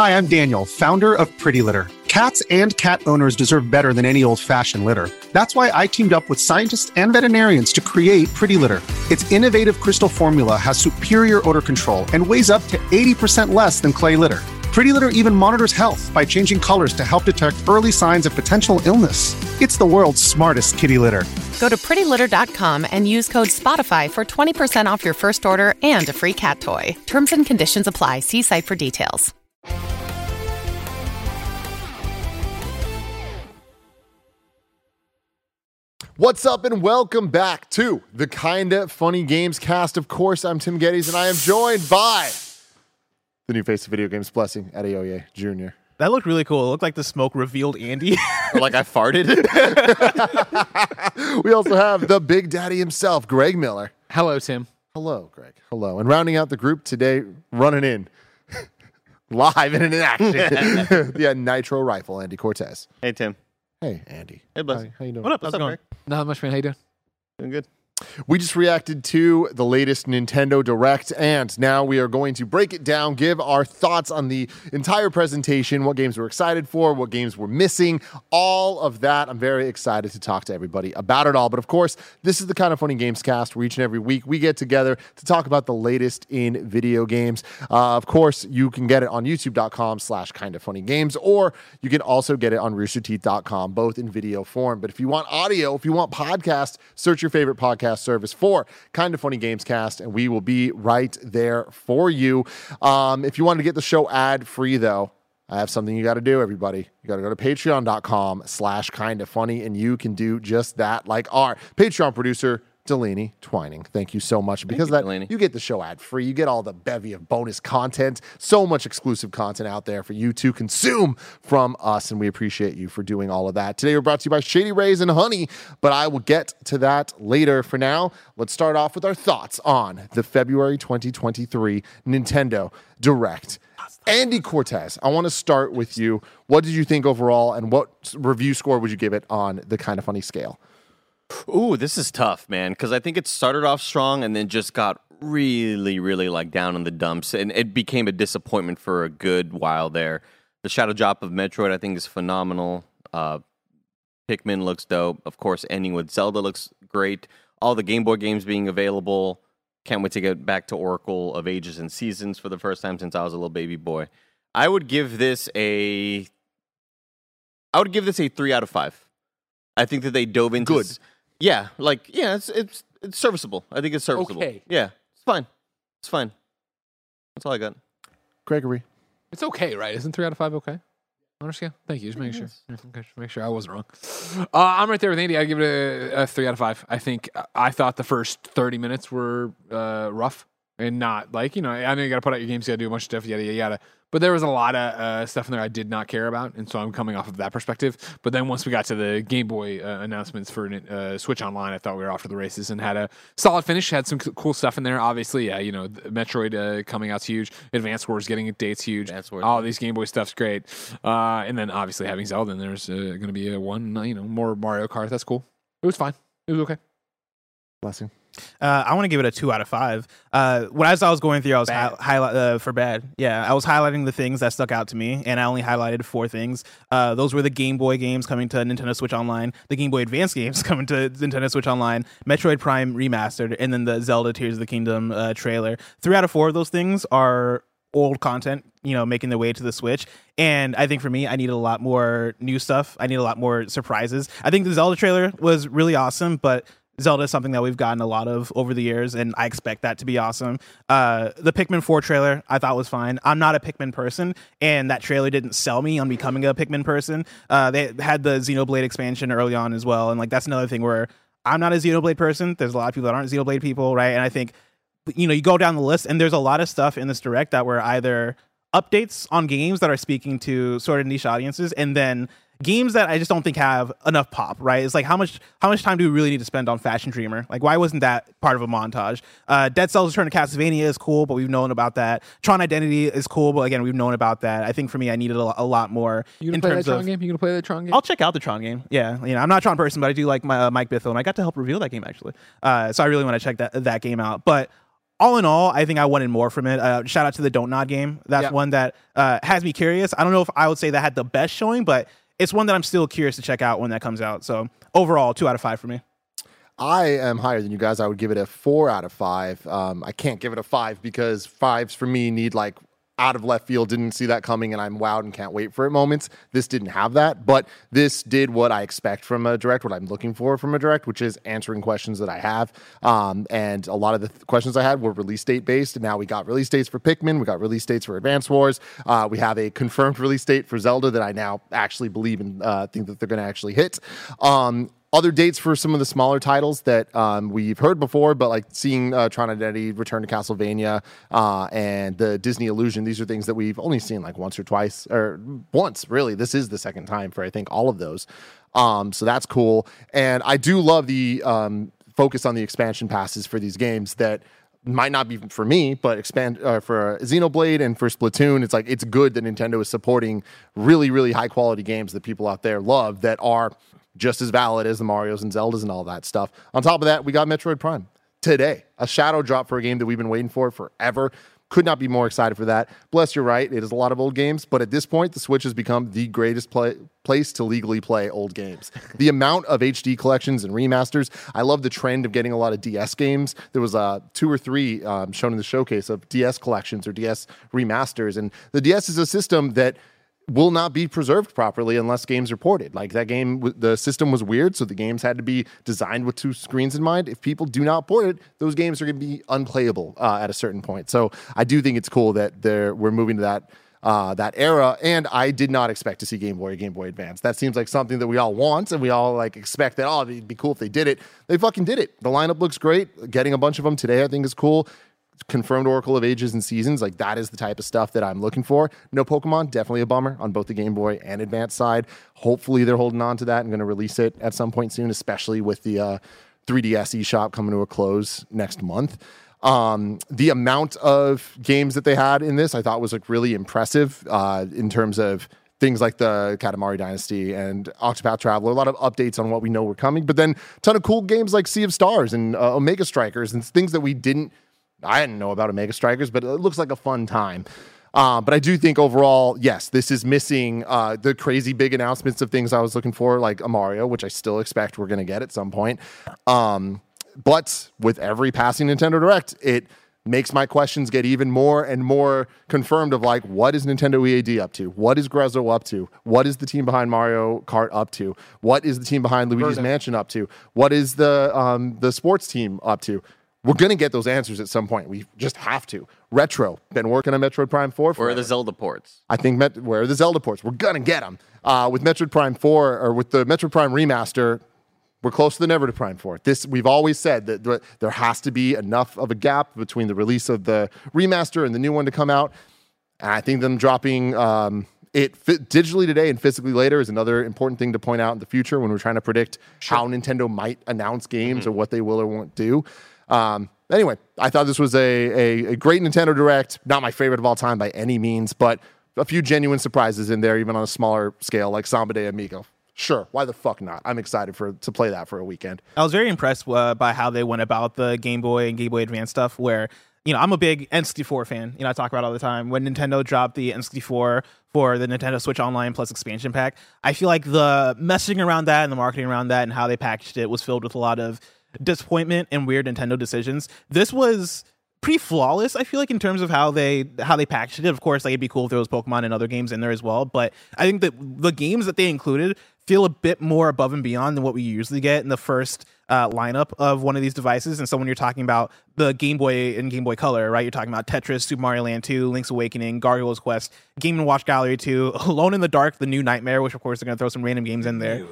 Hi, I'm Daniel, founder of Pretty Litter. Cats and cat owners deserve better than any old-fashioned litter. That's why I teamed up with scientists and veterinarians to create Pretty Litter. Its innovative crystal formula has superior odor control and weighs up to 80% less than clay litter. Pretty Litter even monitors health by changing colors to help detect early signs of potential illness. It's the world's smartest kitty litter. Go to prettylitter.com and use code SPOTIFY for 20% off your first order and a free cat toy. Terms and conditions apply. See site for details. What's up and welcome back to the Kinda Funny Games cast. Of course, I'm Tim Geddes and I am joined by the new face of video games, Blessing Adeoye Jr. That looked really cool. It looked like the smoke revealed Andy. Or like I farted. We also have the Big Daddy himself, Greg Miller. Hello, Tim. Hello, Greg. Hello. And rounding out the group today, running in live and in action, the Nitro Rifle, Andy Cortez. Hey, Tim. Hey, Andy. Hey, Blessing. How you doing? What up? What's How's it up, going? Greg? Not much, man. How you doing? Doing good. We just reacted to the latest Nintendo Direct, and now we are going to break it down, give our thoughts on the entire presentation, what games we're excited for, what games we're missing, all of that. I'm very excited to talk to everybody about it all. But of course, this is the Kinda Funny Games cast where each and every week we get together to talk about the latest in video games. Of course, you can get it on youtube.com/kindafunnygames, or you can also get it on roosterteeth.com, both in video form. But if you want audio, if you want podcast, search your favorite podcast service for Kinda Funny Games cast, and we will be right there for you. If you want to get the show ad free, though, I have something you got to do, everybody. You got to go to patreon.com/kindafunny, and you can do just that, like our Patreon producer, Delaney Twining. Thank you so much. Because of that, Delaney. you get the show ad free. You get all the bevy of bonus content. So much exclusive content out there for you to consume from us, and we appreciate you for doing all of that. Today, we're brought to you by Shady Rays and Honey, but I will get to that later. For now, let's start off with our thoughts on the February 2023 Nintendo Direct. Andy Cortez, I want to start with you. What did you think overall, and what review score would you give it on the Kinda Funny scale? Ooh, this is tough, man, because I think it started off strong and then just got really, really like down in the dumps, and it became a disappointment for a good while there. The shadow drop of Metroid, I think, is phenomenal. Pikmin looks dope. Of course, ending with Zelda looks great. All the Game Boy games being available. Can't wait to get back to Oracle of Ages and Seasons for the first time since I was a little baby boy. I would give this a 3 out of 5. I think that they dove into Good. It's serviceable. I think it's serviceable. Okay. Yeah, it's fine. It's fine. That's all I got. Gregory. It's okay, right? Isn't 3 out of 5 okay? On our scale? Thank you. Just making sure. Okay, just make sure I wasn't wrong. I'm right there with Andy. I'd give it a 3 out of 5. I thought the first 30 minutes were rough and not like, I know you got to put out your games, you got to do a bunch of stuff, yada, yada, yada. But there was a lot of stuff in there I did not care about, and so I'm coming off of that perspective. But then once we got to the Game Boy announcements for Switch Online, I thought we were off to the races and had a solid finish. Had some cool stuff in there. Obviously, Metroid coming out's huge. Advance Wars getting dates huge. All these Game Boy stuff's great. And then obviously having Zelda, and there's going to be more Mario Kart. That's cool. It was fine. It was okay. Blessing. I want to give it a 2 out of 5. As I was going through, I was for bad. Yeah, I was highlighting the things that stuck out to me, and I only highlighted 4 things. Those were the Game Boy games coming to Nintendo Switch Online, the Game Boy Advance games coming to Nintendo Switch Online, Metroid Prime Remastered, and then the Zelda Tears of the Kingdom trailer. 3 out of 4 of those things are old content, making their way to the Switch. And I think for me, I need a lot more new stuff. I need a lot more surprises. I think the Zelda trailer was really awesome, but Zelda is something that we've gotten a lot of over the years, and I expect that to be awesome. The Pikmin 4 trailer I thought was fine. I'm not a Pikmin person, and that trailer didn't sell me on becoming a Pikmin person. They had the Xenoblade expansion early on as well, and that's another thing where I'm not a Xenoblade person. There's a lot of people that aren't Xenoblade people, right? And I think, you go down the list, and there's a lot of stuff in this Direct that were either updates on games that are speaking to sort of niche audiences, and then games that I just don't think have enough pop, right? It's like, how much time do we really need to spend on Fashion Dreamer? Like, why wasn't that part of a montage? Dead Cells Return to Castlevania is cool, but we've known about that. Tron Identity is cool, but again, we've known about that. I think for me, I needed a lot more. You gonna play that Tron game? You gonna play that Tron game? I'll check out the Tron game. Yeah, I'm not a Tron person, but I do like Mike Bithell, and I got to help reveal that game actually. So I really want to check that game out. But all in all, I think I wanted more from it. Shout out to the Don't Nod game. That's one that has me curious. I don't know if I would say that had the best showing, but it's one that I'm still curious to check out when that comes out. So overall, 2 out of 5 for me. I am higher than you guys. I would give it a 4 out of 5. I can't give it a 5 because 5s for me need like out of left field, didn't see that coming, and I'm wowed and can't wait for it moments. This didn't have that, but this did what I expect from a direct, what I'm looking for from a direct, which is answering questions that I have. And a lot of the questions I had were release date based, and now we got release dates for Pikmin, we got release dates for Advance Wars, we have a confirmed release date for Zelda that I now actually believe and think that they're going to actually hit. Other dates for some of the smaller titles that we've heard before, but like seeing Tron Identity, Return to Castlevania, and the Disney Illusion, these are things that we've only seen like once or twice, or once, really. This is the second time for, I think, all of those. So that's cool. And I do love the focus on the expansion passes for these games that might not be for me, but expand for Xenoblade and for Splatoon. It's like, it's good that Nintendo is supporting really, really high quality games that people out there love that are just as valid as the Marios and Zeldas and all that stuff. On top of that, we got Metroid Prime today, a shadow drop for a game that we've been waiting for forever. Could not be more excited for that. Bless, you're right. It is a lot of old games, but at this point, the Switch has become the greatest place to legally play old games. The amount of HD collections and remasters. I love the trend of getting a lot of DS games. There was 2 or 3 shown in the showcase of DS collections or DS remasters, and the DS is a system that will not be preserved properly unless games are ported. Like that game, the system was weird, so the games had to be designed with 2 screens in mind. If people do not port it, those games are going to be unplayable at a certain point. So I do think it's cool that we're moving to that era, and I did not expect to see Game Boy or Game Boy Advance. That seems like something that we all want, and we all like expect that, oh, it'd be cool if they did it. They fucking did it. The lineup looks great. Getting a bunch of them today, I think, is cool. Confirmed Oracle of Ages and Seasons, like that is the type of stuff that I'm looking for. No Pokemon, definitely a bummer on both the Game Boy and Advance side. Hopefully they're holding on to that and going to release it at some point soon, especially with the 3DS eShop coming to a close next month. The amount of games that they had in this I thought was like really impressive in terms of things like the Katamari Dynasty and Octopath Traveler, a lot of updates on what we know were coming, but then a ton of cool games like Sea of Stars and Omega Strikers and things that I didn't know about Omega Strikers, but it looks like a fun time. But I do think overall, yes, this is missing the crazy big announcements of things I was looking for, like a Mario, which I still expect we're going to get at some point. But with every passing Nintendo Direct, it makes my questions get even more and more confirmed of like, what is Nintendo EAD up to? What is Grezzo up to? What is the team behind Mario Kart up to? What is the team behind Luigi's Mansion up to? What is the sports team up to? We're going to get those answers at some point. We just have to. Retro, been working on Metroid Prime 4 forever. Where are the Zelda ports? I think, where are the Zelda ports? We're going to get them. With Metroid Prime 4, or with the Metroid Prime remaster, we're closer than ever to Prime 4. We've always said that there has to be enough of a gap between the release of the remaster and the new one to come out. And I think them dropping it digitally today and physically later is another important thing to point out in the future when we're trying to predict how Nintendo might announce games or what they will or won't do. Anyway, I thought this was a great Nintendo Direct. Not my favorite of all time by any means, but a few genuine surprises in there, even on a smaller scale, like Samba de Amigo. Sure, why the fuck not? I'm excited to play that for a weekend. I was very impressed by how they went about the Game Boy and Game Boy Advance stuff, where, I'm a big N64 fan. I talk about it all the time. When Nintendo dropped the N64 for the Nintendo Switch Online Plus expansion pack, I feel like the messaging around that and the marketing around that and how they packaged it was filled with a lot of disappointment and weird Nintendo decisions. This was pretty flawless, I feel like, in terms of how they packaged it. Of course, like, it'd be cool if there was Pokemon and other games in there as well, but I think that the games that they included feel a bit more above and beyond than what we usually get in the first lineup of one of these devices. And so when you're talking about the Game Boy and Game Boy Color, right, you're talking about Tetris, Super Mario Land 2, Link's Awakening, Gargoyle's Quest, Game & Watch Gallery 2, Alone in the Dark, The New Nightmare, which of course they're going to throw some random games in there,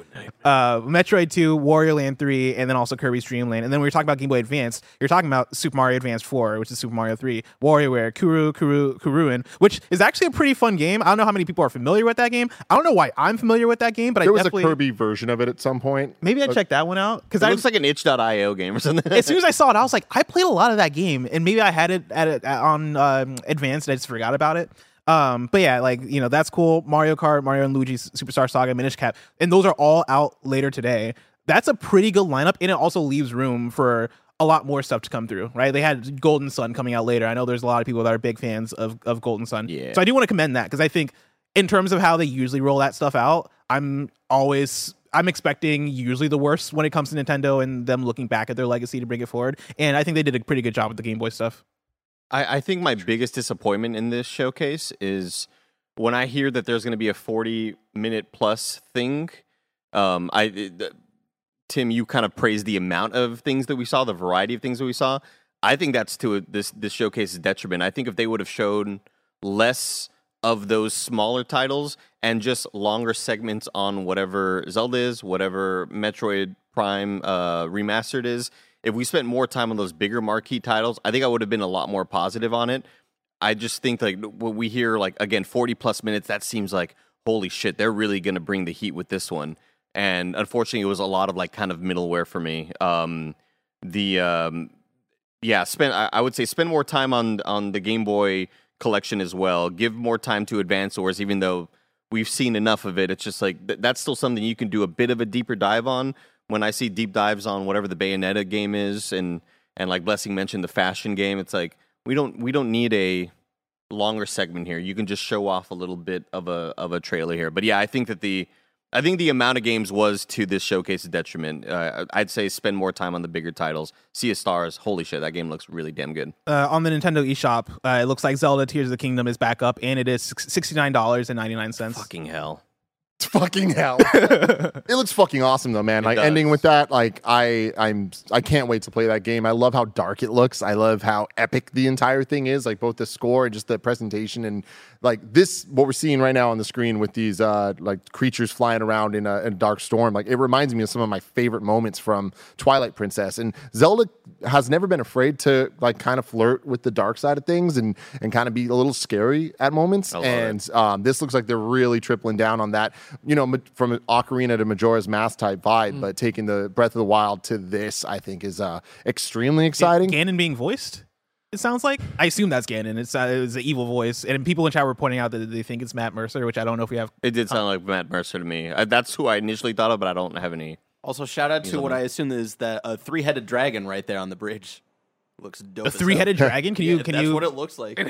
Metroid 2, Wario Land 3, and then also Kirby's Dream Land. And then when you're talking about Game Boy Advance, you're talking about Super Mario Advance 4, which is Super Mario 3, WarioWare, Kuruin, which is actually a pretty fun game. I don't know how many people are familiar with that game. I don't know why I'm familiar with that game, but there was a Kirby version of it at some point. Maybe I checked that one out, because it looks like an itch.io game or something. As soon as I saw it, I was like, I played a lot of that game, and maybe I had it on Advanced and I just forgot about it. But yeah, like, that's cool. Mario Kart, Mario and Luigi's Superstar Saga, Minish Cap, and those are all out later today. That's a pretty good lineup, and it also leaves room for a lot more stuff to come through, right? They had Golden Sun coming out later. I know there's a lot of people that are big fans of Golden Sun. Yeah. So I do want to commend that, because I think in terms of how they usually roll that stuff out, I'm expecting usually the worst when it comes to Nintendo and them looking back at their legacy to bring it forward. And I think they did a pretty good job with the Game Boy stuff. I think my biggest disappointment in this showcase is when I hear that there's going to be a 40-minute plus thing. Tim, you kind of praised the amount of things that we saw, the variety of things that we saw. I think that's to this showcase's detriment. I think if they would have shown less of those smaller titles and just longer segments on whatever Zelda is, whatever Metroid Prime Remastered is, if we spent more time on those bigger marquee titles, I think I would have been a lot more positive on it. I just think like when we hear like, again, 40 plus minutes, that seems like, holy shit, they're really going to bring the heat with this one. And unfortunately, it was a lot of like kind of middleware for me. I would say spend more time on the Game Boy collection as well. Give more time to Advance Wars, even though we've seen enough of it. It's just like that's still something you can do a bit of a deeper dive on. When I see deep dives on whatever the Bayonetta game is, and like Blessing mentioned the fashion game, it's like we don't need a longer segment here. You can just show off a little bit of a trailer here. But yeah, I think the amount of games was to this showcase's detriment. I'd say spend more time on the bigger titles. Sea of Stars, holy shit, that game looks really damn good. On the Nintendo eShop, it looks like Zelda Tears of the Kingdom is back up, and it is $69.99. Fucking hell. Fucking hell. It looks fucking awesome though, man. Like ending with that, like I can't wait to play that game. I love how dark it looks. I love how epic the entire thing is, like both the score and just the presentation, and like this what we're seeing right now on the screen with these like creatures flying around in a dark storm. Like it reminds me of some of my favorite moments from Twilight Princess. And Zelda has never been afraid to like kind of flirt with the dark side of things and kind of be a little scary at moments. And this looks like they're really tripling down on that. You know, from Ocarina to Majora's Mask type vibe, but taking the Breath of the Wild to this, I think is extremely exciting. Ganon being voiced, it sounds like. I assume that's Ganon. It's an evil voice, and people in chat were pointing out that they think it's Matt Mercer, which I don't know if we have. It did sound like Matt Mercer to me. That's who I initially thought of, but I don't have any. Also, shout out to what I assume is that a three-headed dragon right there on the bridge. Looks dope. A three-headed dragon? Can you? That's what it looks like.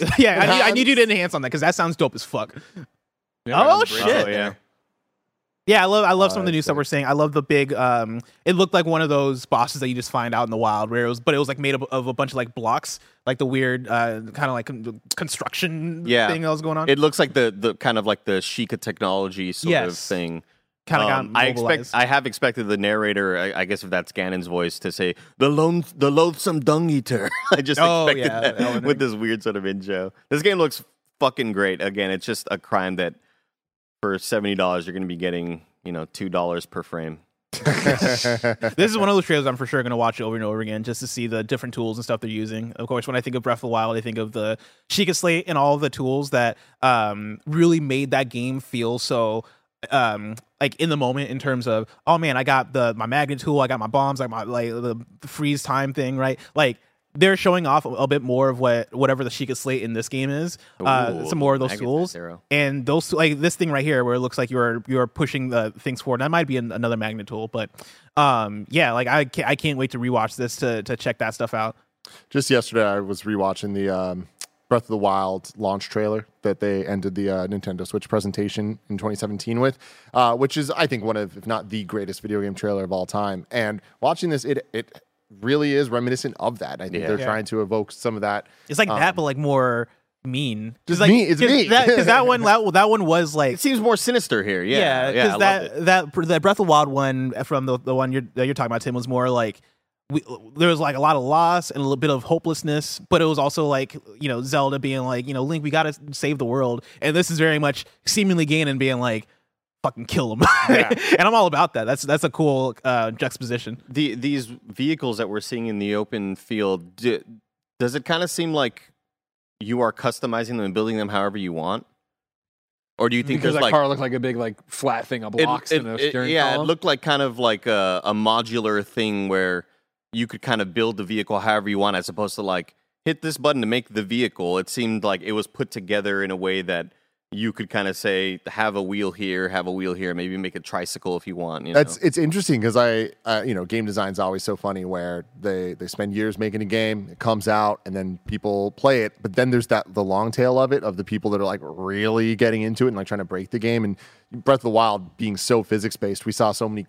I need you to enhance on that because that sounds dope as fuck. Yeah, shit! Oh, yeah. Yeah, I love some of the new stuff we're saying. I love the big. It looked like one of those bosses that you just find out in the wild, where it was like made up of a bunch of like blocks, like the weird kind of like construction thing that was going on. It looks like the kind of like the Sheikah technology sort of thing. Kind of got I have expected the narrator, I guess if that's Ganon's voice, to say the loathsome dung eater. I just expected that with this weird sort of intro. This game looks fucking great. Again, it's just a crime that for $70 you're going to be getting, $2 per frame. This is one of those trailers I'm for sure going to watch over and over again just to see the different tools and stuff they're using. Of course, when I think of Breath of the Wild, I think of the Sheikah Slate and all of the tools that really made that game feel so like in the moment in terms of, oh man, I got my magnet tool, I got my bombs, I got my the freeze time thing, right? Like they're showing off a bit more of whatever the Sheikah Slate in this game is. Some more of those tools, and those like this thing right here, where it looks like you're pushing the things forward. That might be another magnet tool, but like I can't wait to rewatch this to check that stuff out. Just yesterday, I was rewatching the Breath of the Wild launch trailer that they ended the Nintendo Switch presentation in 2017 with, which is I think one of, if not the greatest video game trailer of all time. And watching this, it really is reminiscent of that. I think they're trying to evoke some of that. It's like that, but like more mean. Just like, mean. It's mean. Because that one was like, it seems more sinister here. Yeah, because that Breath of the Wild one from the one you're talking about, Tim, was more like there was like a lot of loss and a little bit of hopelessness, but it was also like Zelda being like Link, we gotta save the world, and this is very much seemingly Ganon being like, fucking kill him. And I'm all about that. That's a cool juxtaposition. These vehicles that we're seeing in the open field, does it kind of seem like you are customizing them and building them however you want? Or do you think because there's that car looked like a big like flat thing of blocks in a steering column? It looked like kind of like a modular thing where you could kind of build the vehicle however you want, as opposed to like hit this button to make the vehicle. It seemed like it was put together in a way that you could kind of say, have a wheel here, maybe make a tricycle if you want. It's interesting because game design is always so funny where they spend years making a game, it comes out, and then people play it. But then there's the long tail of it, of the people that are like really getting into it and like trying to break the game. And Breath of the Wild being so physics based, we saw so much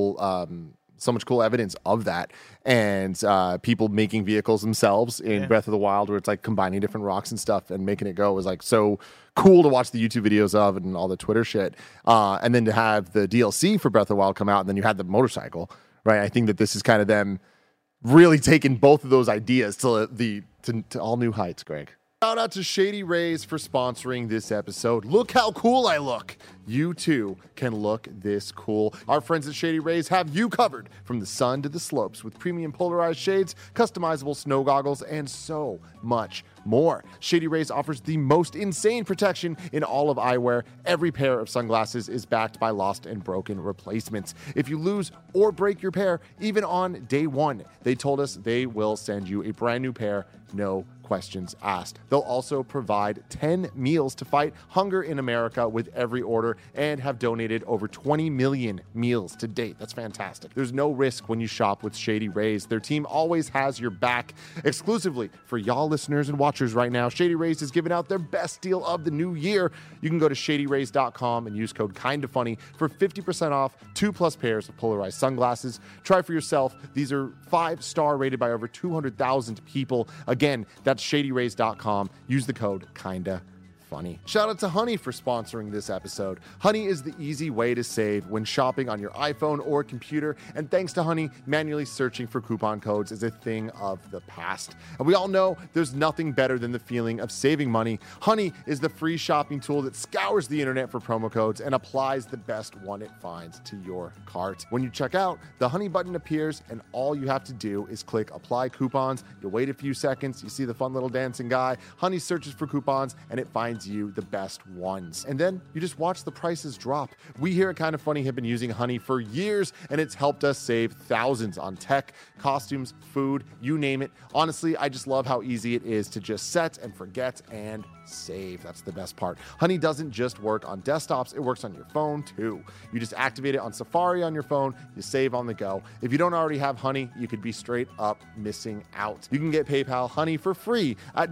cool evidence of that, and people making vehicles themselves in Breath of the Wild, where it's like combining different rocks and stuff and making it go, was like so cool to watch the YouTube videos of and all the Twitter shit. And then to have the DLC for Breath of the Wild come out, and then you had the motorcycle, right? I think that this is kind of them really taking both of those ideas to all new heights, Greg. Shout out to Shady Rays for sponsoring this episode. Look how cool I look. You too can look this cool. Our friends at Shady Rays have you covered from the sun to the slopes with premium polarized shades, customizable snow goggles, and so much more. Shady Rays offers the most insane protection in all of eyewear. Every pair of sunglasses is backed by lost and broken replacements. If you lose or break your pair, even on day one, they told us they will send you a brand new pair, no questions asked. They'll also provide 10 meals to fight hunger in America with every order, and have donated over 20 million meals to date. That's fantastic. There's no risk when you shop with Shady Rays. Their team always has your back. Exclusively for y'all listeners and watchers right now, Shady Rays is giving out their best deal of the new year. You can go to shadyrays.com and use code KINDAFUNNY for 50% off 2+ pairs of polarized sunglasses. Try for yourself. These are 5-star rated by over 200,000 people. Again, that's shadyrays.com. Use the code KINDAFUNNY. Shout out to Honey for sponsoring this episode. Honey is the easy way to save when shopping on your iPhone or computer, and thanks to Honey, manually searching for coupon codes is a thing of the past. And we all know there's nothing better than the feeling of saving money. Honey is the free shopping tool that scours the internet for promo codes and applies the best one it finds to your cart. When you check out, the Honey button appears, and all you have to do is click Apply Coupons. You wait a few seconds, you see the fun little dancing guy. Honey searches for coupons, and it finds you the best ones. And then you just watch the prices drop. We here at Kinda Funny have been using Honey for years, and it's helped us save thousands on tech, costumes, food, you name it. Honestly, I just love how easy it is to just set and forget and save. That's the best part. Honey doesn't just work on desktops, it works on your phone too. You just activate it on Safari on your phone, you save on the go. If you don't already have Honey, you could be straight up missing out. You can get PayPal Honey for free at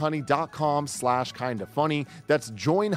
joinhoney.com/kindafunny. That's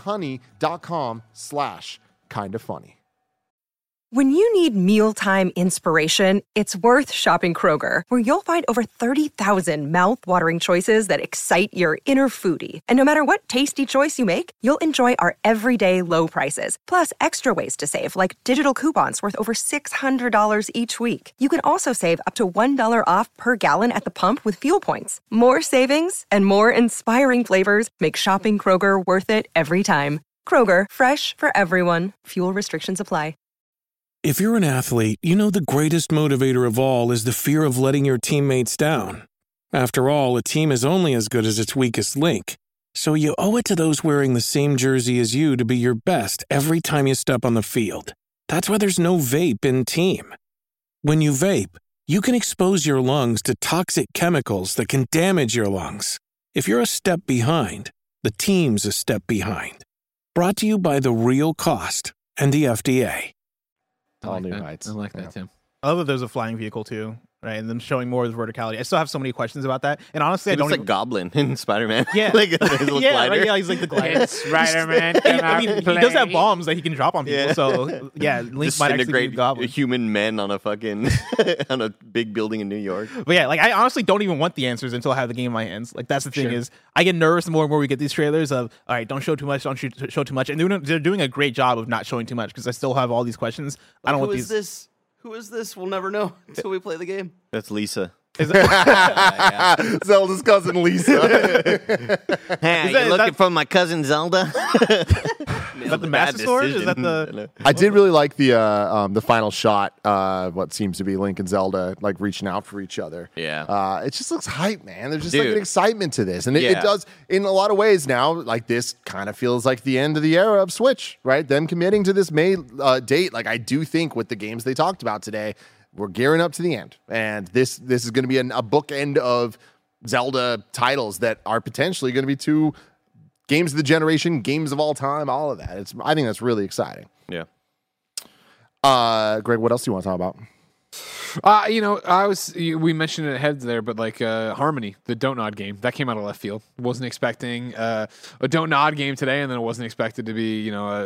joinhoney.com/kindafunny. When you need mealtime inspiration, it's worth shopping Kroger, where you'll find over 30,000 mouth-watering choices that excite your inner foodie. And no matter what tasty choice you make, you'll enjoy our everyday low prices, plus extra ways to save, like digital coupons worth over $600 each week. You can also save up to $1 off per gallon at the pump with fuel points. More savings and more inspiring flavors make shopping Kroger worth it every time. Kroger, fresh for everyone. Fuel restrictions apply. If you're an athlete, you know the greatest motivator of all is the fear of letting your teammates down. After all, a team is only as good as its weakest link. So you owe it to those wearing the same jersey as you to be your best every time you step on the field. That's why there's no vape in team. When you vape, you can expose your lungs to toxic chemicals that can damage your lungs. If you're a step behind, the team's a step behind. Brought to you by The Real Cost and the FDA. All new heights. I like that, Tim. I love that there's a flying vehicle too, right? And them showing more of the verticality. I still have so many questions about that. And honestly, I don't like Goblin in Spider-Man. Yeah. Like his little glider. Right, yeah, he's like the glider. Spider-Man. I mean, he does have bombs that he can drop on people. Yeah. So yeah, Link might actually be Goblin. Human men on a fucking on a big building in New York. But yeah, like I honestly don't even want the answers until I have the game in my hands. Like that's the thing is, I get nervous the more and more we get these trailers of, all right, don't show too much, don't show too much, and they're doing a great job of not showing too much because I still have all these questions. Like, I don't want these. Who is this? We'll never know until we play the game. That's Lisa. Zelda's cousin Lisa. Hey, you looking for my cousin Zelda? Is that the Master Sword? Is that the? I did really like the final shot. What seems to be Link and Zelda like reaching out for each other. Yeah. It just looks hype, man. There's just like an excitement to this, and it does in a lot of ways now. Like this kind of feels like the end of the era of Switch, right? Them committing to this May date. Like I do think with the games they talked about today, we're gearing up to the end, and this is going to be a bookend of Zelda titles that are potentially going to be two games of the generation, games of all time, all of that. I think that's really exciting. Yeah. Greg, what else do you want to talk about? We mentioned it ahead there, but like Harmony, the Don't Nod game, that came out of left field. Wasn't expecting a Don't Nod game today, and then it wasn't expected to be,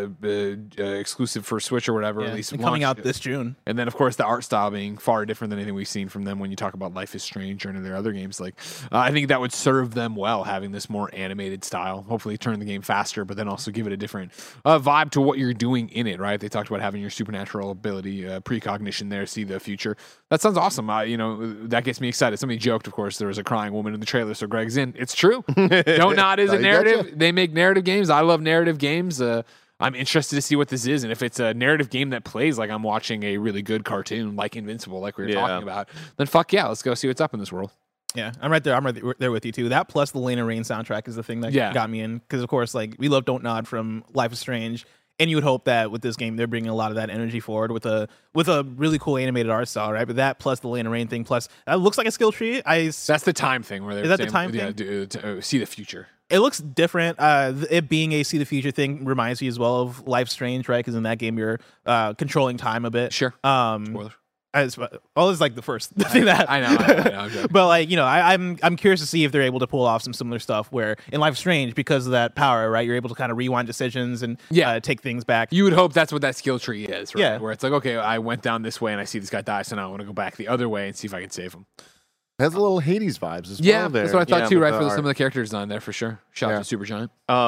exclusive for Switch or whatever. At least coming out this June. And then, of course, the art style being far different than anything we've seen from them when you talk about Life is Strange or any of their other games. Like, I think that would serve them well, having this more animated style. Hopefully turn the game faster, but then also give it a different vibe to what you're doing in it, right? They talked about having your supernatural ability, precognition there, see the future. That sounds awesome. That gets me excited. Somebody joked, of course, there was a crying woman in the trailer, so Greg's in. It's true. Don't Nod is a narrative. They make narrative games. I love narrative games. I'm interested to see what this is, and if it's a narrative game that plays like I'm watching a really good cartoon, like Invincible, like we were talking about, then fuck yeah, let's go see what's up in this world. Yeah, I'm right there with you too. That plus the Lane of Rain soundtrack is the thing that got me in, because of course, like, we love Don't Nod from Life is Strange. And you would hope that with this game, they're bringing a lot of that energy forward with a really cool animated art style, right? But that plus the Lane of Rain thing, plus it looks like a skill tree. That's the time thing where they're saying, the time thing? To see the future. It looks different. It being a see the future thing reminds me as well of Life Strange, right? Because in that game, you're controlling time a bit. Sure. Spoiler. It's like the first thing that I know. But like, I'm curious to see if they're able to pull off some similar stuff where in Life is Strange, because of that power, right, you're able to kind of rewind decisions and take things back. You would hope that's what that skill tree is, right? Yeah. Where it's like, okay, I went down this way and I see this guy die, so now I want to go back the other way and see if I can save him. It has a little Hades vibes as well. Yeah, there. That's what I thought too, right? For some of the character design there, for sure. Shout out to Supergiant.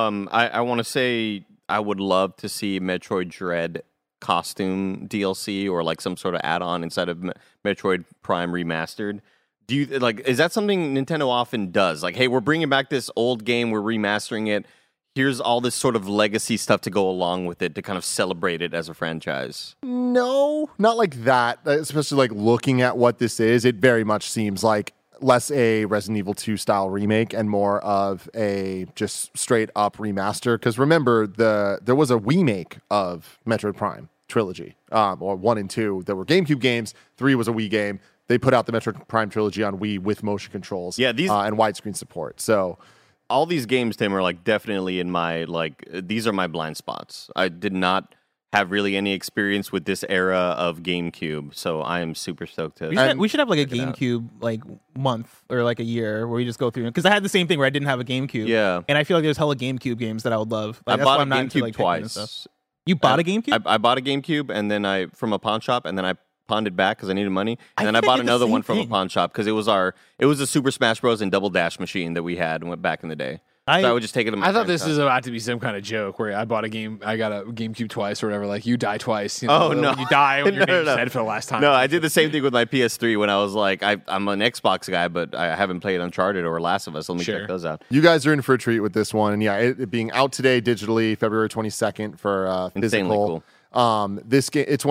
I want to say I would love to see Metroid Dread costume DLC or like some sort of add-on inside of Metroid Prime Remastered. Do you is that something Nintendo often does? Like, hey, we're bringing back this old game, we're remastering it. Here's all this sort of legacy stuff to go along with it to kind of celebrate it as a franchise. No, not like that. Especially like looking at what this is, it very much seems like less a Resident Evil 2 style remake and more of a just straight up remaster. Because remember, there was a remake of Metroid Prime trilogy, or 1 and 2 that were GameCube games. 3 was a Wii game. They put out the Metroid Prime trilogy on Wii with motion controls, and widescreen support. So all these games, Tim, are like definitely in my these are my blind spots. I did not have really any experience with this era of GameCube, so I am super stoked to. We should have like a GameCube month or like a year where we just go through, because I had the same thing where I didn't have a GameCube. Yeah, and I feel like there's hella GameCube games that I would love. I bought a GameCube twice. You bought a GameCube? I bought a GameCube, and then from a pawn shop, and then I pawned it back because I needed money, and then I bought another one from a pawn shop because it was a Super Smash Bros. And Double Dash machine that we had and went back in the day. So I would just take it to my I thought this was about to be some kind of joke where I got a GameCube twice or whatever, like you die twice. No. When you die when your name's said for the last time. No, I did the same thing with my PS3 when I was like, I'm an Xbox guy, but I haven't played Uncharted or Last of Us. Let me check those out. You guys are in for a treat with this one. And yeah, it being out today digitally, February 22nd for physical. Insanely cool. This game, it's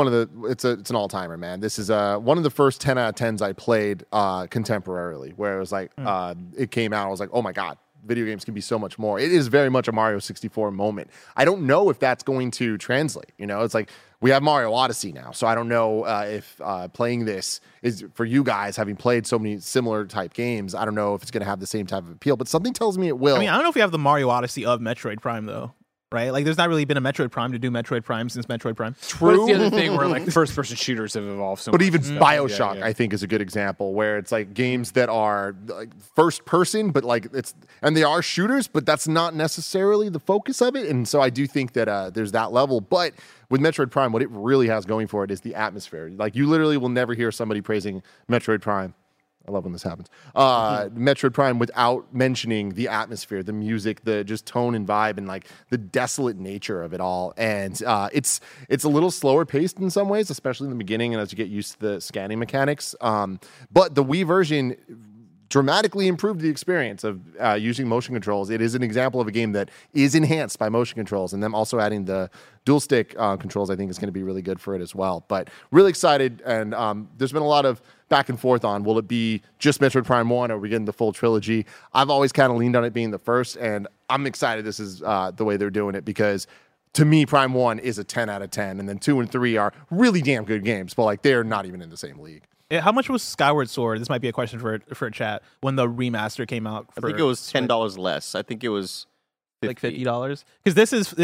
an all-timer, man. This is one of the first 10 out of 10s I played contemporarily, where it was like it came out, I was like, oh my god, video games can be so much more. It is very much a Mario 64 moment. I don't know if that's going to translate. It's like we have Mario Odyssey now, so I don't know if playing this is for you guys, having played so many similar type games. I don't know if it's going to have the same type of appeal, but something tells me it will. I mean, I don't know if we have the Mario Odyssey of Metroid Prime though. Right? Like, there's not really been a Metroid Prime to do Metroid Prime since Metroid Prime. True. But it's the other thing where, like, first-person shooters have evolved so much. But even Bioshock, I think, is a good example, where it's, like, games that are, like, first-person, but, like, and they are shooters, but that's not necessarily the focus of it. And so I do think that there's that level. But with Metroid Prime, what it really has going for it is the atmosphere. Like, you literally will never hear somebody praising Metroid Prime. I love when this happens. Metroid Prime without mentioning the atmosphere, the music, the just tone and vibe, and like the desolate nature of it all. And it's a little slower paced in some ways, especially in the beginning and as you get used to the scanning mechanics. But the Wii version dramatically improved the experience of using motion controls. It is an example of a game that is enhanced by motion controls, and them also adding the dual stick controls, I think, is going to be really good for it as well. But really excited, and there's been a lot of back and forth on, will it be just Metroid Prime 1 or are we getting the full trilogy? I've always kind of leaned on it being the first, and I'm excited this is the way they're doing it, because to me, Prime 1 is a 10 out of 10, and then 2 and 3 are really damn good games, but like they're not even in the same league. How much was Skyward Sword? This might be a question for a chat. When the remaster came out, I think it was $10 less. I think it was like $50 because this is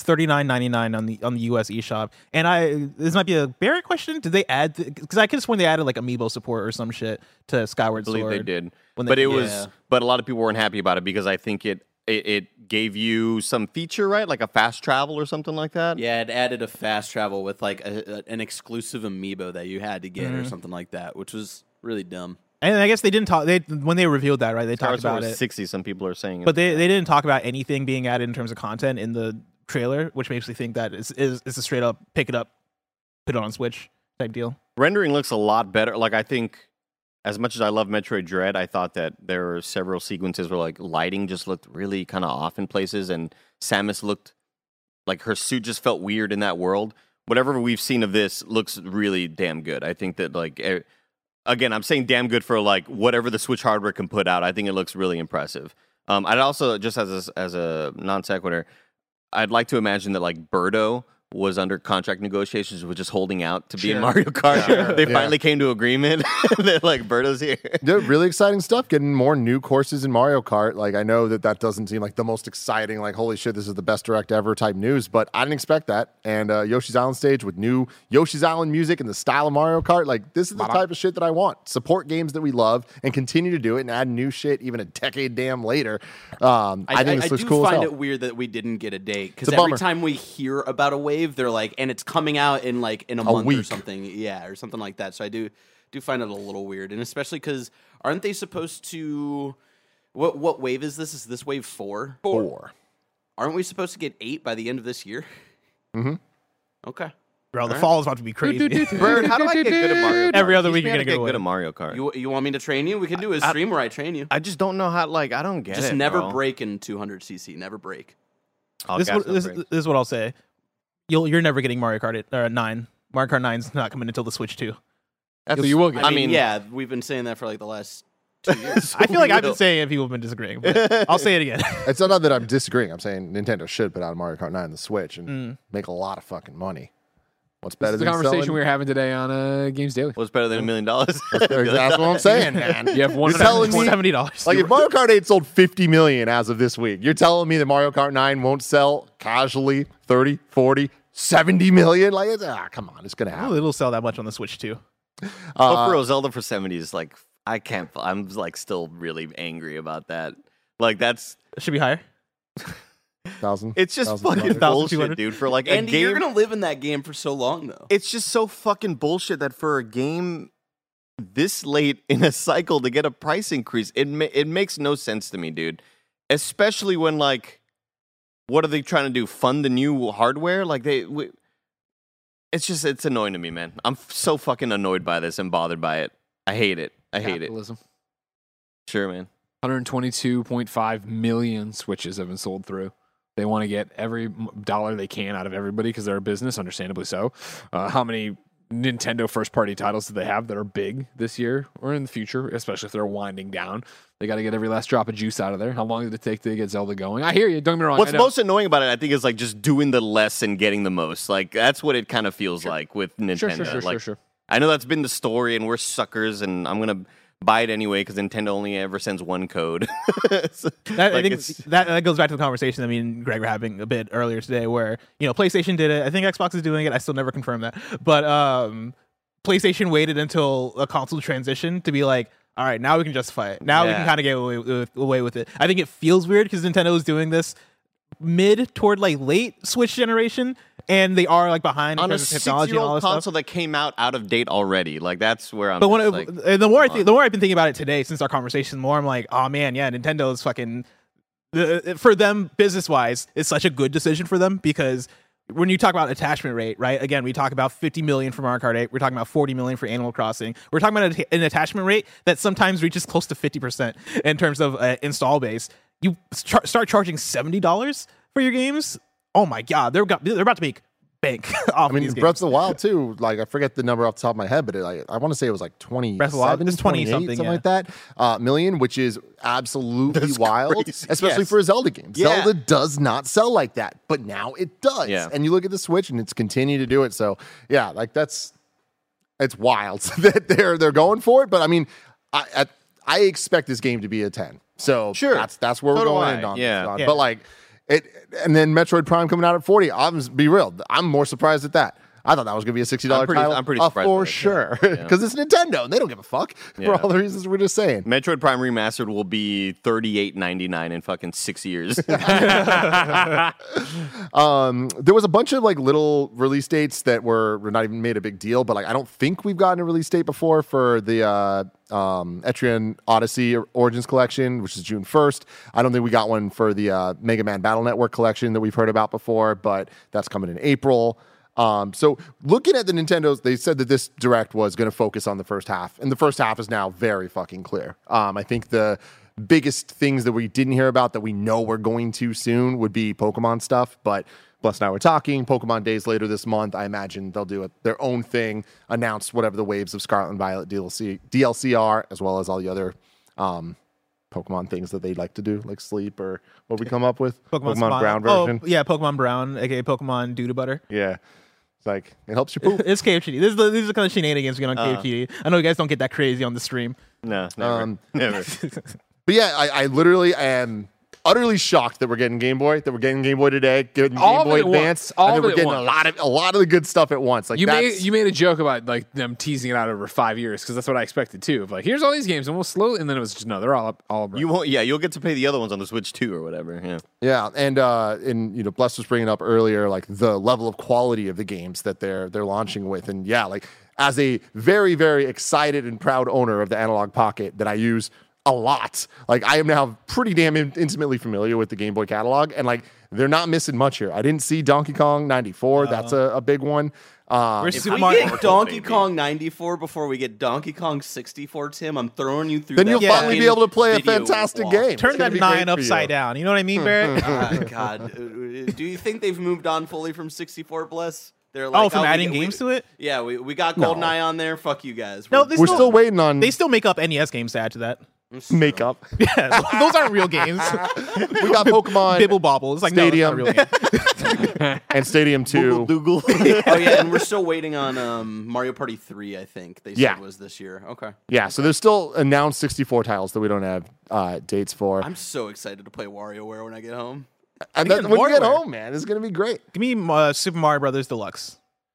$39.99 on the US eShop. And this might be a Barrett question. Did they add? Because I could have sworn they added like amiibo support or some shit to Skyward Sword. I believe they did, but a lot of people weren't happy about it because I think it gave you some feature, right? Like a fast travel or something like that. Yeah, it added a fast travel with like an exclusive amiibo that you had to get or something like that, which was really dumb. And I guess they didn't talk. When they revealed that, right? They talked about it. 60. Some people are saying, but they didn't talk about anything being added in terms of content in the trailer, which makes me think that it's a straight up pick it up, put it on Switch type deal. Rendering looks a lot better. Like I think, as much as I love Metroid Dread, I thought that there were several sequences where like lighting just looked really kind of off in places, and Samus looked like her suit just felt weird in that world. Whatever we've seen of this looks really damn good. I think that like. Again, I'm saying damn good for like whatever the Switch hardware can put out. I think it looks really impressive. I'd also, just as a non sequitur, I'd like to imagine that like Birdo was under contract negotiations, was just holding out to be in Mario Kart. They finally came to agreement. They're like, Birdo's here. They're really exciting stuff, getting more new courses in Mario Kart. Like, I know that doesn't seem like the most exciting, like, holy shit, this is the best direct ever type news, but I didn't expect that. And Yoshi's Island stage with new Yoshi's Island music and the style of Mario Kart, like, this is the type of shit that I want. Support games that we love and continue to do it and add new shit even a decade damn later. I think this looks cool as hell. I do find it weird that we didn't get a date, because every time we hear about a wave, they're like, and it's coming out in a month week. Or something, or something like that. So I do find it a little weird, and especially because aren't they supposed to? What wave is this? Is this wave 4? 4. Aren't we supposed to get 8 by the end of this year? Mm-hmm. Okay. Bro, the fall is about to be crazy. Bird, how do I get good at Mario Kart? Every other week you're gonna get good at Mario Kart. You want me to train you? We can do a stream where I train you. I just don't know how. Like, I don't get it. Just never bro. break in 200cc. Never break. This is what I'll say. You're never getting Mario Kart 9. Mario Kart 9's not coming until the Switch 2. So you will get. I mean, yeah, we've been saying that for like the last 2 years. I feel like I've been saying it, people have been disagreeing, but I'll say it again. It's not that I'm disagreeing. I'm saying Nintendo should put out Mario Kart 9 on the Switch and make a lot of fucking money. What's better than the conversation selling? we were having today on Games Daily? What's better than $1 million? That's what I'm saying, man. You have You're telling me $70. like if Mario Kart 8 sold 50 million as of this week, you're telling me that Mario Kart 9 won't sell casually 30, 40, 70 million? Like, come on, it's gonna happen. It'll sell that much on the Switch too. But for real, Zelda for 70 is like, I can't. I'm like still really angry about that. Like that's It should be higher. 1,000. it's just 1,200. fucking bullshit, dude. For like Andy, a game, you're gonna live in that game for so long, though. it's just so fucking bullshit that for a game this late in a cycle to get a price increase, it makes no sense to me, dude. Especially when like, what are they trying to do? Fund the new hardware? Like it's annoying to me, man. I'm so fucking annoyed by this and bothered by it. I hate it. I hate it. Capitalism. Sure, man. 122.5 million Switches have been sold through. They want to get every dollar they can out of everybody because they're a business, understandably so. How many Nintendo first-party titles do they have that are big this year or in the future, especially if they're winding down? They got to get every last drop of juice out of there. How long did it take to get Zelda going? I hear you. Don't get me wrong. What's most annoying about it, I think, is like just doing the less and getting the most. Like that's what it kind of feels like with Nintendo. Sure. I know that's been the story, and we're suckers, and I'm gonna buy it anyway because Nintendo only ever sends one code. I think that goes back to the conversation that me and Greg were having a bit earlier today, where PlayStation did it. I think Xbox is doing it. I still never confirmed that, but PlayStation waited until a console transition to be like, all right, now we can justify it. Now we can kind of get away with it. I think it feels weird because Nintendo is doing this mid toward like late Switch generation, and they are like behind on a technology and all this console stuff. that came out of date already. Like that's where I'm. But the more I've been thinking about it today since our conversation, the more I'm like, oh man, yeah, Nintendo's fucking for them business wise, it's such a good decision for them because when you talk about attachment rate, right? Again, we talk about 50 million for Mario Kart 8. We're talking about 40 million for Animal Crossing. We're talking about an attachment rate that sometimes reaches close to 50% in terms of install base. You start charging $70 for your games. Oh my god, they're about to make bank off. I mean, these Breath of games. the Wild too. Like I forget the number off the top of my head, but I want to say it was like 27, it's 20 something like that million, which is absolutely wild, crazy. especially for a Zelda game. Yeah. Zelda does not sell like that, but now it does. Yeah. And you look at the Switch, and it's continued to do it. So yeah, like it's wild that they're going for it. But I mean, I expect this game to be a 10. So Sure. that's where So we're do going I. in on. Yeah. But like, And then Metroid Prime coming out at $40. I'm be real. I'm more surprised at that. I thought that was going to be a $60 title. I'm pretty surprised for sure. Because it's Nintendo and they don't give a fuck for all the reasons we're just saying. Metroid Prime Remastered will be $38.99 in fucking 6 years. There was a bunch of like little release dates that were not even made a big deal, but like I don't think we've gotten a release date before for the Etrian Odyssey Origins Collection, which is June 1st. I don't think we got one for the Mega Man Battle Network Collection that we've heard about before, but that's coming in April. So looking at the Nintendo's, they said that this Direct was going to focus on the first half, and the first half is now very fucking clear. I think the biggest things that we didn't hear about that we know we're going to soon would be Pokemon stuff, but Bless and I were talking, Pokemon Days later this month. I imagine they'll do their own thing, announce whatever the waves of Scarlet and Violet DLC are, as well as all the other Pokemon things that they like to do, like sleep or what we come up with. Pokemon Brown version. Oh, yeah, Pokemon Brown, aka Pokemon Doo Butter. Yeah. It's like, it helps you poop. It's KFGD. These are the kind of shenanigans we get on KFGD. I know you guys don't get that crazy on the stream. No, never. But yeah, I literally am utterly shocked that we're getting Game Boy, today, getting Game Boy Advance, and that we're getting a lot of the good stuff at once. Like you made a joke about like them teasing it out over 5 years because that's what I expected too. Of like, here's all these games, and we'll slowly, and then it was just no, they're all up. You won't. Yeah, you'll get to play the other ones on the Switch too, or whatever. Yeah, and Bless was bringing up earlier like the level of quality of the games that they're launching with, and yeah, like as a very very excited and proud owner of the Analog Pocket that I use a lot. Like I am now pretty damn intimately familiar with the Game Boy catalog, and like they're not missing much here. I didn't see Donkey Kong 94. That's a big one. If we get Donkey Kong 94 before we get Donkey Kong 64, Tim, I'm throwing you through. Then you'll finally be able to play a fantastic game. Turn that 9 upside down. You know what I mean, Barrett? God, do you think they've moved on fully from 64, Bless? They're like, from adding games to it? Yeah, we got GoldenEye on there. Fuck you guys. No, we're still waiting on. They still make up NES games to add to that. Makeup. Yeah, those aren't real games. We got Pokemon Bibble Bobble. It's like Stadium, no, that's not a real game. and Stadium 2. Google. Oh yeah, and we're still waiting on Mario Party 3. I think they said was this year. Okay. Yeah, so there's still announced 64 titles that we don't have dates for. I'm so excited to play WarioWare when I get home. And then when you get home, man, it's gonna be great. Give me Super Mario Brothers Deluxe.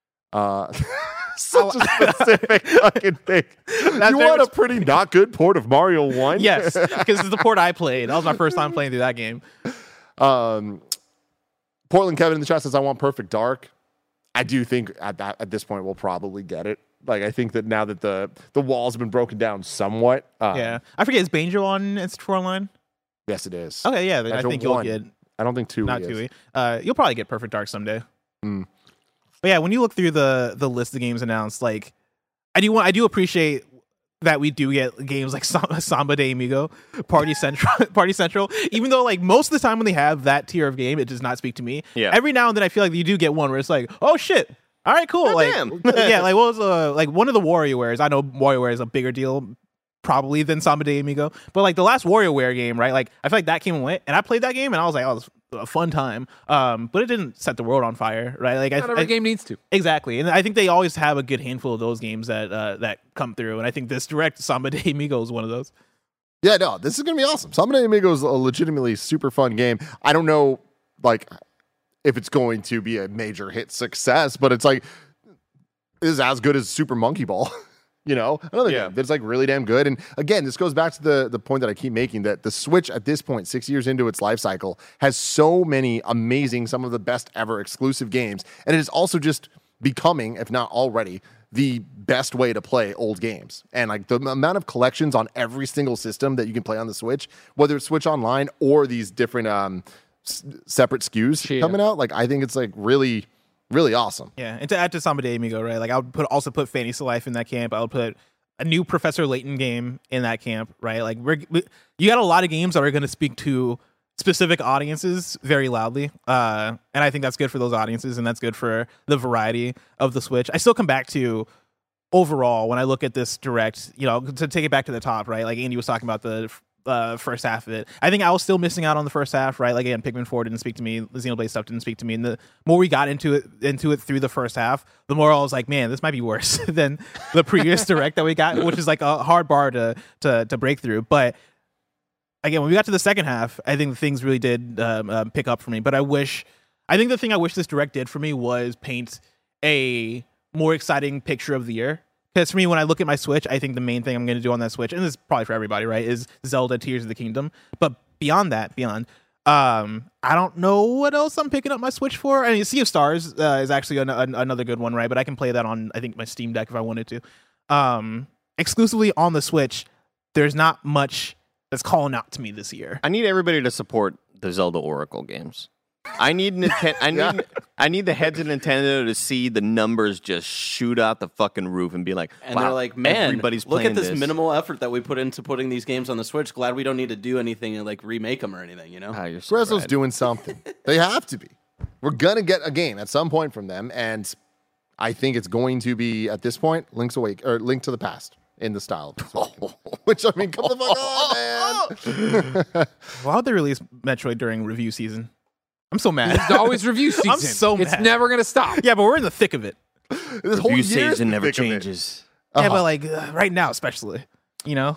Such a specific fucking thing. You want a pretty not good port of Mario 1? Yes, because it's the port I played. That was my first time playing through that game. Portland Kevin in the chat says, I want Perfect Dark. I do think at this point we'll probably get it. Like I think that now that the walls have been broken down somewhat. Yeah. I forget, is Banjo on N64 Online? Yes, it is. Okay, yeah. I think you'll get... I don't think 2 Not is. 2. You'll probably get Perfect Dark someday. Mm. But yeah, when you look through the list of games announced, like I do appreciate that we do get games like Samba de Amigo, Party Central. Even though like most of the time when they have that tier of game, it does not speak to me. Yeah. Every now and then I feel like you do get one where it's like, oh shit, all right, cool. Like yeah, like what was like one of the WarioWares? I know WarioWare is a bigger deal probably than Samba de Amigo, but like the last WarioWare game, right? Like I feel like that came and went, and I played that game and I was like, oh, this a fun time, but it didn't set the world on fire, right? Like not every game needs to. Exactly, and I think they always have a good handful of those games that come through, and I think this Direct Samba de Amigo is one of those. Yeah, no, this is gonna be awesome. Samba de Amigo is a legitimately super fun game. I don't know, like, if it's going to be a major hit success, but it's like it is as good as Super Monkey Ball. You know, another game that's like really damn good. And again, this goes back to the point that I keep making, that the Switch at this point, 6 years into its life cycle, has so many amazing, some of the best ever exclusive games. And it is also just becoming, if not already, the best way to play old games. And like the amount of collections on every single system that you can play on the Switch, whether it's Switch Online or these different separate SKUs coming out, like I think it's like really awesome. Yeah, and to add to Samba de Amigo, right? Like I would also put Fantasy Life in that camp. I would put a new Professor Layton game in that camp, right? Like you got a lot of games that are going to speak to specific audiences very loudly, and I think that's good for those audiences, and that's good for the variety of the Switch. I still come back to overall when I look at this Direct, you know, to take it back to the top, right? Like Andy was talking about the first half of it. I think I was still missing out on the first half, right? Like again, Pikmin 4 didn't speak to me, the Xenoblade stuff didn't speak to me, and the more we got into it through the first half, the more I was like, man, this might be worse than the previous Direct that we got, which is like a hard bar to break through. But again, when we got to the second half, I think things really did pick up for me. But I think the thing I wish this Direct did for me was paint a more exciting picture of the year. Because for me, when I look at my Switch, I think the main thing I'm going to do on that Switch, and this is probably for everybody, right, is Zelda Tears of the Kingdom. But beyond, I don't know what else I'm picking up my Switch for. I mean, Sea of Stars is actually another good one, right? But I can play that on, I think, my Steam Deck if I wanted to. Exclusively on the Switch, there's not much that's calling out to me this year. I need everybody to support the Zelda Oracle games. I need I need the heads of Nintendo to see the numbers just shoot out the fucking roof and be like, And wow, they're like, man, everybody's look playing at this minimal effort that we put into putting these games on the Switch. Glad we don't need to do anything and like remake them or anything, you know? Ah, you're so Grezzo's right. doing something. They have to be. We're going to get a game at some point from them, and I think it's going to be, at this point, Link to the Past in the style of Link's Awakening. Which, I mean, come the fuck on, man. Why would they release Metroid during review season? I'm so mad. It's always review season. I'm so It's mad. never going to stop. Yeah, but we're in the thick of it. This whole Review year's season the never thick of it. changes. Yeah, but like right now, especially, you know,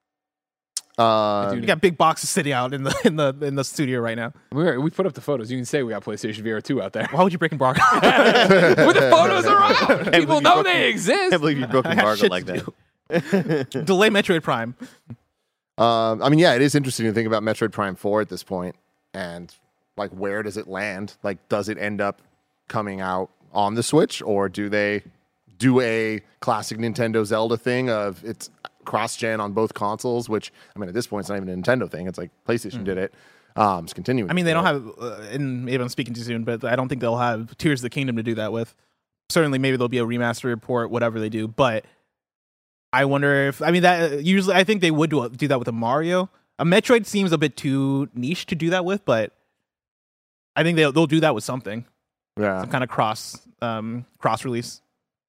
we got big boxes sitting out in the studio right now. We put up the photos. You can say we got PlayStation VR 2 out there. Why would you break embargo? But the photos are out. People know they I exist. can't believe you broke I got embargo shit like to that. do. Delay Metroid Prime. I mean, yeah, it is interesting to think about Metroid Prime 4 at this point, and like, where does it land? Like, does it end up coming out on the Switch, or do they do a classic Nintendo Zelda thing of it's cross-gen on both consoles? Which, I mean, at this point, it's not even a Nintendo thing. It's like PlayStation did it. It's continuing. I mean, they don't have, and maybe I'm speaking too soon, but I don't think they'll have Tears of the Kingdom to do that with. Certainly, maybe there'll be a remaster report, whatever they do. But I wonder if, I mean, that usually, I think they would do that with a Mario. A Metroid seems a bit too niche to do that with, but I think they'll do that with something. Yeah. Some kind of cross release.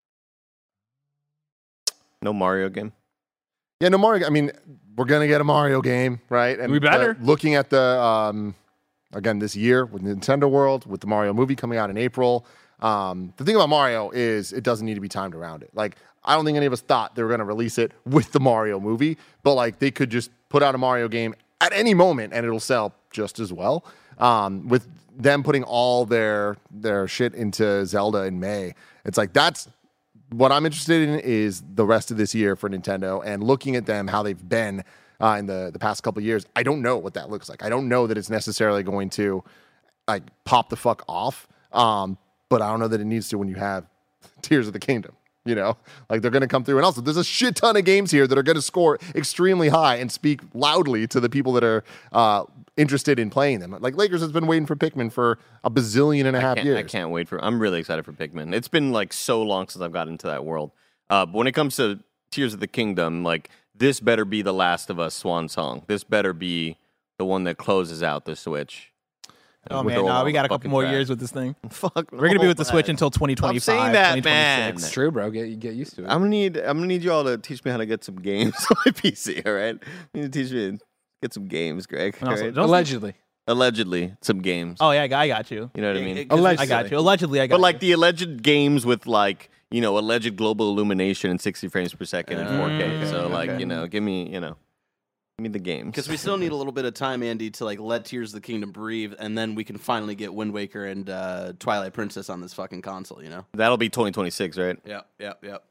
No Mario game. Yeah, no Mario. I mean, we're gonna get a Mario game, right? And We better. looking at the again this year with Nintendo World, with the Mario movie coming out in April. The thing about Mario is it doesn't need to be timed around it. Like, I don't think any of us thought they were gonna release it with the Mario movie, but like they could just put out a Mario game at any moment and it'll sell just as well. With them putting all their shit into Zelda in May, it's like that's what I'm interested in is the rest of this year for Nintendo, and looking at them, how they've been in the past couple of years. I don't know what that looks like. I don't know that it's necessarily going to like pop the fuck off. But I don't know that it needs to when you have Tears of the Kingdom. You know, like they're going to come through. And also, there's a shit ton of games here that are going to score extremely high and speak loudly to the people that are interested in playing them. Like Lakers has been waiting for Pikmin for a bazillion and a half years. I can't wait for. I'm really excited for Pikmin. It's been like so long since I've gotten into that world. But when it comes to Tears of the Kingdom, like this better be the Last of Us swan song. This better be the one that closes out the Switch. Oh With man, all no, the we got a couple fucking more trash. years with this thing. Fuck, We're gonna be with the man. Switch until 2025. Stop saying that, 2026. It's true, bro. Get used to it. I'm gonna need you all to teach me how to get some games on my PC. All right, you need to teach me to get some games, Greg. And also, all right? don't- Allegedly, some games. Oh yeah, I got you. You know what I mean? I got you. Allegedly, I got. But like you. the alleged games with like alleged global illumination and 60 frames per second and 4K. So like give me the games Because we still need a little bit of time, Andy, to like let Tears of the Kingdom breathe, and then we can finally get Wind Waker and Twilight Princess on this fucking console. You know? That'll be 2026, right? Yep.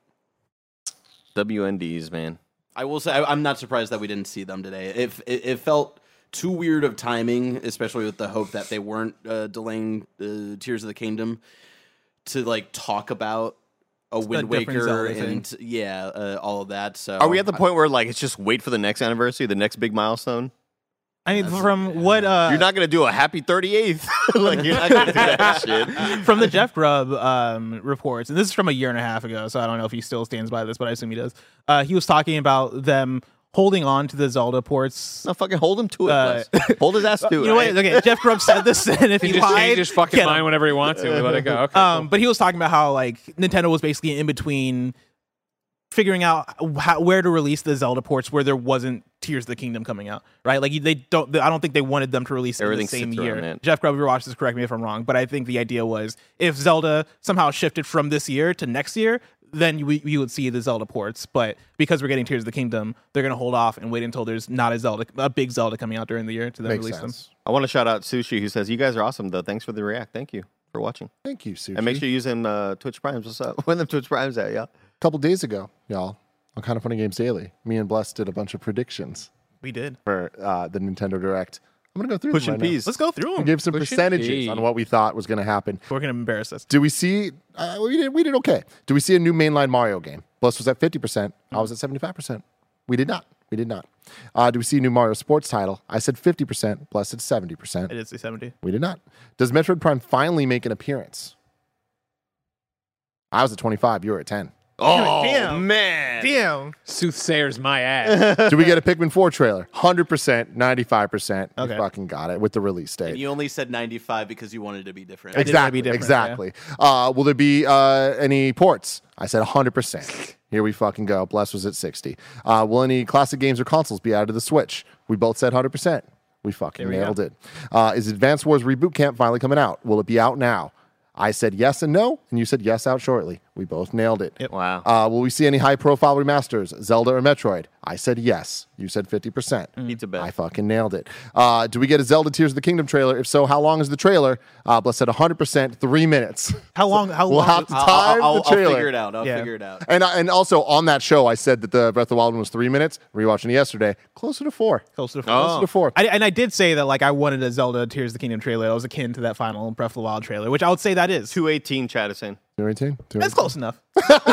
WNDs, man. I will say I'm not surprised that we didn't see them today. It felt too weird of timing, especially with the hope that they weren't delaying Tears of the Kingdom to like talk about a Wind different Waker Zelda and all of that. So Are we at the point where like it's just wait for the next anniversary, the next big milestone? I mean, from what You're not gonna do a happy 38th. Like you're not gonna do that shit. from the Jeff Grubb reports, and this is from a year and a half ago, so I don't know if he still stands by this, but I assume he does. He was talking about them holding on to the Zelda ports. No, fucking hold him to it. Wes. Hold his ass to it. You know what? Okay, Jeff Grubb said this, and if He he just lied, change his fucking get him. mind whenever he wants to. We let it go. Okay. Cool. But he was talking about how like Nintendo was basically in between figuring out where to release the Zelda ports where there wasn't Tears of the Kingdom coming out, right? Like I don't think they wanted them to release it in the Everything same sits around year. it. Jeff Grubb, if you watch this, correct me if I'm wrong, but I think the idea was if Zelda somehow shifted from this year to next year, then we would see the Zelda ports. But because we're getting Tears of the Kingdom, they're going to hold off and wait until there's not a big Zelda coming out during the year to then Makes release sense. them. I want to shout out Sushi, who says, "You guys are awesome, though. Thanks for the react. Thank you for watching. Thank you, Sushi. And make sure you use him Twitch Primes. What's up? When the Twitch Primes at, yeah. A couple days ago, y'all, on Kind of Funny Games Daily, me and Bless did a bunch of predictions We did. for the Nintendo Direct. I'm going to go through Pushing them right peas. Let's go through now. them. Give some Pushing percentages P. on what we thought was going to happen. We're going to embarrass us. Do we see? We did okay. Do we see a new mainline Mario game? Bless was at 50%. I was at 75%. We did not. Do we see a new Mario sports title? I said 50%. Bless said 70%. It is a 70. We did not. Does Metroid Prime finally make an appearance? I was at 25. You were at 10. Oh, Damn. man. Damn. Soothsayer's my ass. Do we get a Pikmin 4 trailer? 100%, 95%. Okay. We fucking got it with the release date. And you only said 95 because you wanted to be different. I did wanna be Exactly. different, Exactly. Will there be any ports? I said 100%. Here we fucking go. Bless was at 60. Will any classic games or consoles be added to the Switch? We both said 100%. We fucking There we nailed it. Is Advance Wars Reboot Camp finally coming out? Will it be out now? I said yes and no, and you said yes, out shortly. We both nailed it. Yep. Wow. Will we see any high-profile remasters, Zelda or Metroid? I said yes. You said 50%. Pizza bet. I fucking nailed it. Do we get a Zelda Tears of the Kingdom trailer? If so, how long is the trailer? Bless said 100%, 3 minutes. How long? We'll have to time I'll the trailer. figure it out. I'll Yeah. figure it out. And also on that show, I said that the Breath of the Wild one was 3 minutes. Rewatching it yesterday, closer to 4. Close to the Closer to 4. I did say that like I wanted a Zelda Tears of the Kingdom trailer that was akin to that final Breath of the Wild trailer, which I would say that is. 218 chat is saying. 218? That's close enough.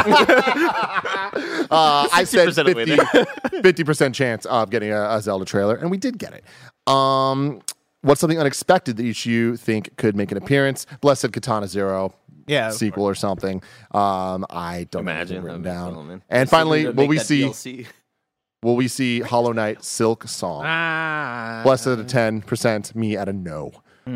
I said 60% of the way 50% chance of getting a Zelda trailer, and we did get it. What's something unexpected that you think could make an appearance? Bless said Katana Zero. Yeah. Sequel or something. I don't Imagine. know written That'd be down. cool, man. And finally, Something to will make we that see DLC. will we see Hollow Knight Silk Song? Bless at a 10%, me at a no.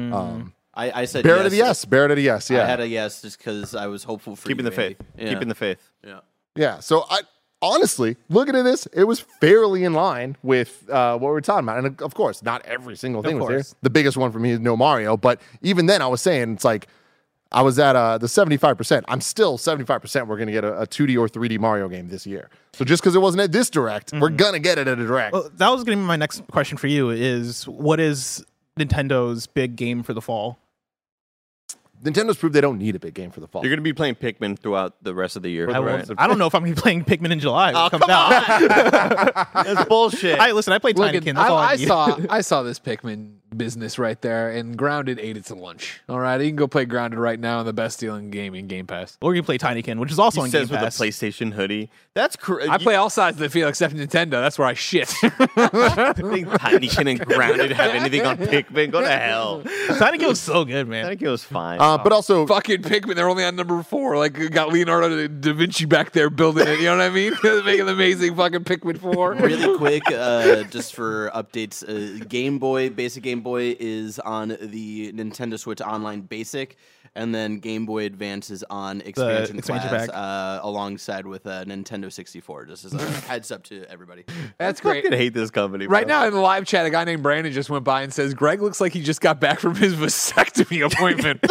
I said Barrett yes. at a yes. Barrett at a yes. Yeah. I had a yes just because I was hopeful for Keeping you, the faith. Andy. Yeah. Keeping the faith. Yeah. Yeah. So I honestly, looking at this, it was fairly in line with what we were talking about. And of course, not every single thing was there. course. The biggest one for me is No Mario. But even then, I was saying it's like I was at the 75%. I'm still 75%. We're going to get a 2D or 3D Mario game this year. So just because it wasn't at this direct, we're going to get it at a direct. Well, that was going to be my next question for you is what is Nintendo's big game for the fall? Nintendo's proved they don't need a big game for the fall. You're going to be playing Pikmin throughout the rest of the year. I, right? I don't know if I'm going to be playing Pikmin in July. Oh, When it comes out. That's bullshit. Listen, I played Look Tinykin. at, That's all I I need. saw this Pikmin business right there, and Grounded ate it to lunch. All right, you can go play Grounded right now on the best deal in Game Pass. Or you can play Tinykin, which is also He on Game says with a Pass. PlayStation hoodie. That's crazy. I play all sides of the field except Nintendo. That's where I shit. think Tinykin and Grounded have anything on Pikmin. Go to hell. Tinykin was so good, man. Tinykin was fine. but also, Fucking Pikmin, they're only on number 4. Like, got Leonardo da Vinci back there building it. You know what I mean? Making the amazing fucking Pikmin 4. Really quick, just for updates, Game Boy, basic Game Boy is on the Nintendo Switch Online Basic, and then Game Boy Advance is on expansion expansion class pack. alongside with Nintendo 64. Just as a heads up to everybody. That's I great. fucking hate this company. Right bro. now in the live chat, a guy named Brandon just went by and says, Greg looks like he just got back from his vasectomy appointment.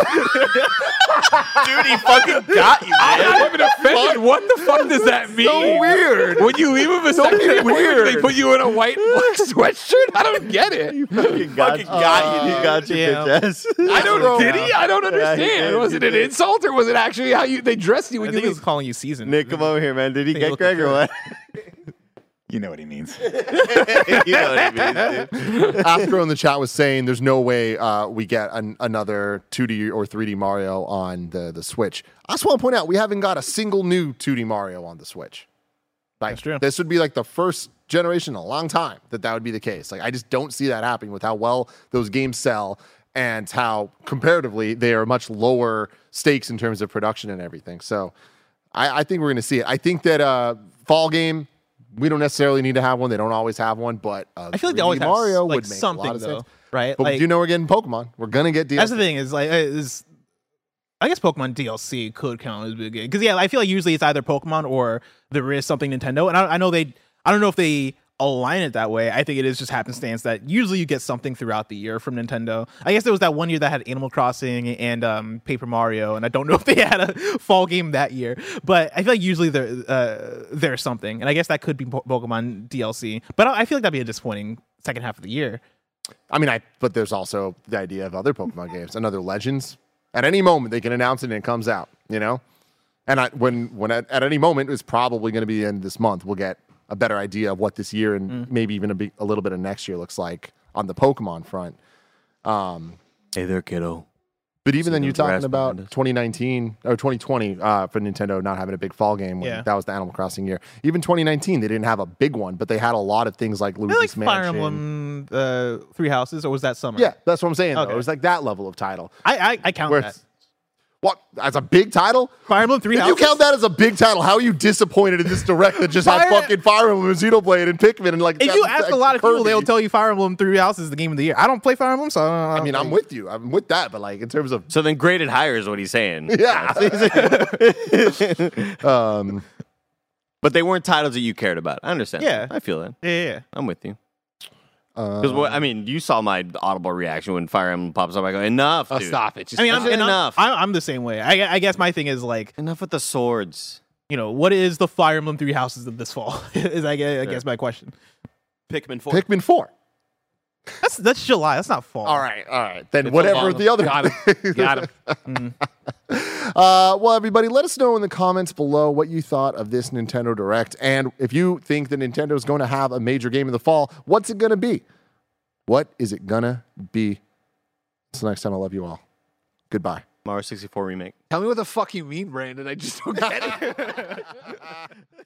Dude, he fucking got you, I'm man. not even offended. What the fuck does that mean? so weird. When you leave a vasectomy appointment, they put you in a white sweatshirt? I don't get it. Fucking got you. He got you, yeah. bitch ass. I don't. Did he? I don't Yeah, he understand. did. Was it an insult or was it actually how they dressed you I when think you he was leave? calling you seasoned. Nick, come over here, man. Did he Hey, get look Greg at or what? You know what he means. You know what I mean, dude. Astro in the chat was saying there's no way we get another 2D or 3D Mario on the Switch. I just want to point out we haven't got a single new 2D Mario on the Switch. Like, That's true. This would be like the first generation in a long time that would be the case. Like I just don't see that happening with how well those games sell and how comparatively they are much lower stakes in terms of production and everything. So I think we're going to see it. I think that fall game, we don't necessarily need to have one. They don't always have one, but I feel like they 3D always Mario have like would make a something lot of though, sense. right? But like, we do know we're getting Pokemon. We're gonna get DLC. that's the thing is like I guess Pokemon DLC could count as big because I feel like usually it's either Pokemon or there is something Nintendo, and I know I don't know if they align it that way. I think it is just happenstance that usually you get something throughout the year from Nintendo. I guess there was that one year that had Animal Crossing and Paper Mario, and I don't know if they had a fall game that year, but I feel like usually there's something, and I guess that could be Pokemon DLC. But I feel like that'd be a disappointing second half of the year. I mean, but there's also the idea of other Pokemon games, another Legends. At any moment, they can announce it and it comes out, you know? And when at any moment, it's probably going to be in this month, we'll get a better idea of what this year and maybe even a little bit of next year looks like on the Pokemon front. Hey there, kiddo. But even then, you're talking about 2019 or 2020 for Nintendo not having a big fall game. That was the Animal Crossing year. Even 2019, they didn't have a big one, but they had a lot of things like Luigi's Mansion. Fire Emblem, Three Houses, or was that summer? Yeah, that's what I'm saying. Okay. Though. It was like that level of title. I count that. What? As a big title? Fire Emblem Three Houses? If you count that as a big title, how are you disappointed in this direct that just had fucking Fire Emblem and Xenoblade and Pikmin and like... If you ask a lot of people, they'll tell you Fire Emblem Three Houses is the game of the year. I don't play Fire Emblem, so... I mean, I'm with you. I'm with that, but like in terms of... So then graded higher is what he's saying. Yeah. But they weren't titles that you cared about. I understand. Yeah. I feel that. Yeah. I'm with you. Because I mean, you saw my audible reaction when Fire Emblem pops up. I go, enough, dude. Stop it. Just I mean, enough. I'm the same way. I guess my thing is like... Enough with the swords. You know, what is the Fire Emblem Three Houses of this fall? Is I guess my question. Pikmin 4. Pikmin 4. That's July. That's not fall. All right. Then whatever the other... Got him. Well, everybody, let us know in the comments below what you thought of this Nintendo Direct. And if you think that Nintendo is going to have a major game in the fall, what's it going to be? What is it going to be? Until next time, I love you all. Goodbye. Mario 64 remake. Tell me what the fuck you mean, Brandon. I just don't get it.